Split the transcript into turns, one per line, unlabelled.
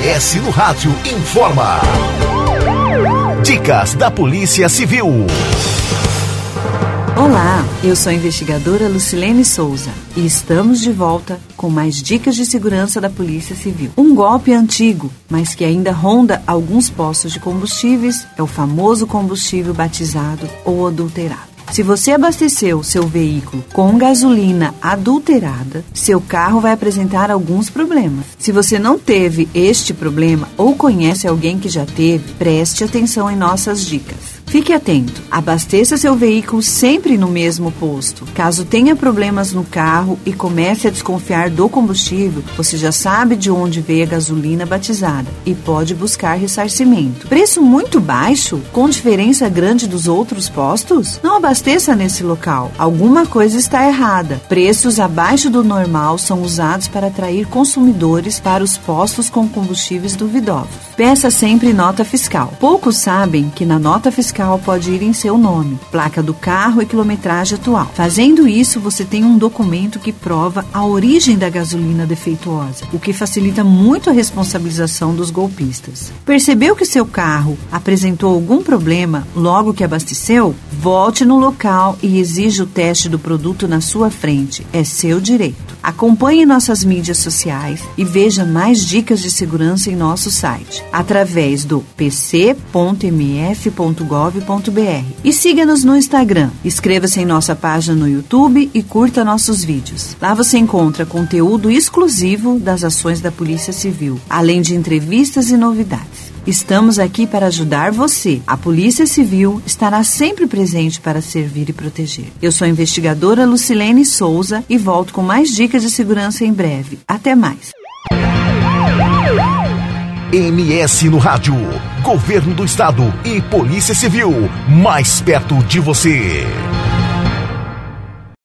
MS no Rádio informa. Dicas da Polícia Civil.
Olá, eu sou a investigadora Lucilene Souza e estamos de volta com mais dicas de segurança da Polícia Civil. Um golpe antigo, mas que ainda ronda alguns postos de combustíveis, é o famoso combustível batizado ou adulterado. Se você abasteceu seu veículo com gasolina adulterada, seu carro vai apresentar alguns problemas. Se você não teve este problema ou conhece alguém que já teve, preste atenção em nossas dicas. Fique atento, abasteça seu veículo sempre no mesmo posto. Caso tenha problemas no carro e comece a desconfiar do combustível, você já sabe de onde veio a gasolina batizada e pode buscar ressarcimento. Preço muito baixo, com diferença grande dos outros postos? Não abasteça nesse local. Alguma coisa está errada. Preços abaixo do normal são usados para atrair consumidores para os postos com combustíveis duvidosos. Peça sempre nota fiscal. Poucos sabem que na nota fiscal pode ir em seu nome, placa do carro e quilometragem atual. Fazendo isso, você tem um documento que prova a origem da gasolina defeituosa, o que facilita muito a responsabilização dos golpistas. Percebeu que seu carro apresentou algum problema logo que abasteceu? Volte no local e exija o teste do produto na sua frente. É seu direito. Acompanhe nossas mídias sociais e veja mais dicas de segurança em nosso site, através do pc.mf.gov.br. E siga-nos no Instagram. Inscreva-se em nossa página no YouTube e curta nossos vídeos. Lá você encontra conteúdo exclusivo das ações da Polícia Civil, além de entrevistas e novidades. Estamos aqui para ajudar você. A Polícia Civil estará sempre presente para servir e proteger. Eu sou a investigadora Lucilene Souza e volto com mais dicas de segurança em breve. Até mais.
MS no Rádio. Governo do Estado e Polícia Civil. Mais perto de você.